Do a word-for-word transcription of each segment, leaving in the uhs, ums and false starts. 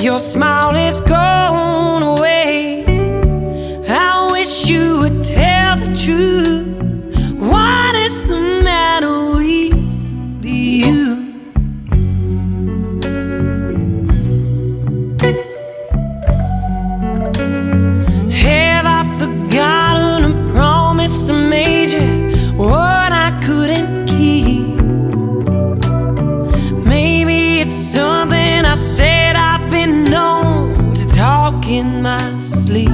Your smile, it's gone away. I wish you would tell the truth. What is the matter with you? Have I forgotten a promise I made you, what I couldn't keep? Maybe it's something I said I've been known to talk in my sleep.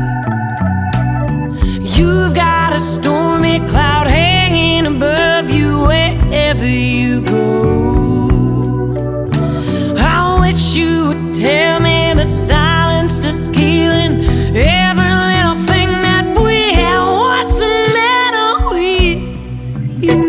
You've got a stormy cloud hanging above you wherever you go. I wish you would tell me the silence is killing every little thing that we have. What's the matter with you?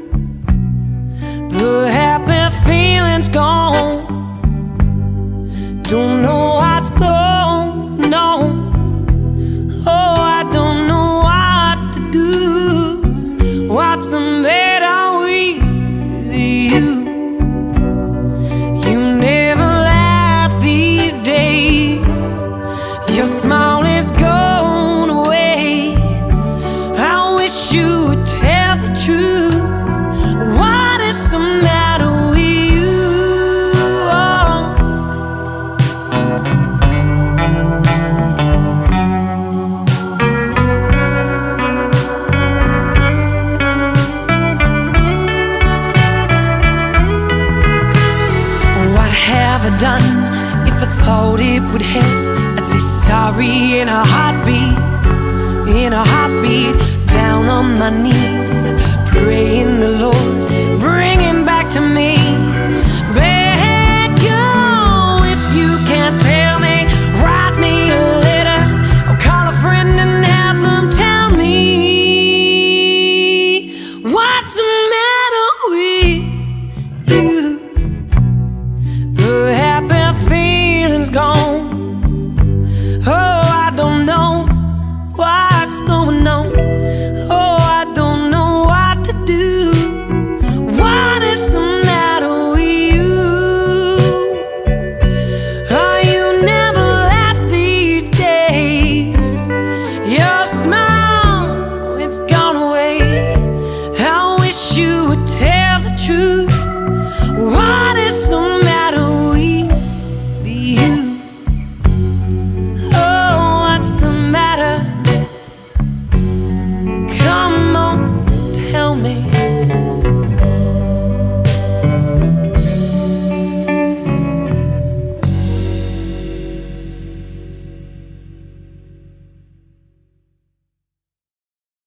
The happy feeling's gone. Don't know what's going on. Oh, I don't know what to do. What's the matter with you? You never laugh these days. Your smile is gone away. I wish you would tell the truth. What is the matter with you? What have I done? If I thought it would help, I'd say sorry in a heartbeat, in a heartbeat. Down on my knees, praying the Lord bring him back to me. Beg you, if you can't tell me, write me a letter or call a friend and have them tell me. What's the matter with you? The happy feeling's gone. Oh, I don't know what's going on. Oh, I don't know what to do. What is the matter with you? Oh, you never laugh these days. Your smile, it's gone away. I wish you would tell the truth. What is the matter with you? Oh, what's the matter? Come on, tell me.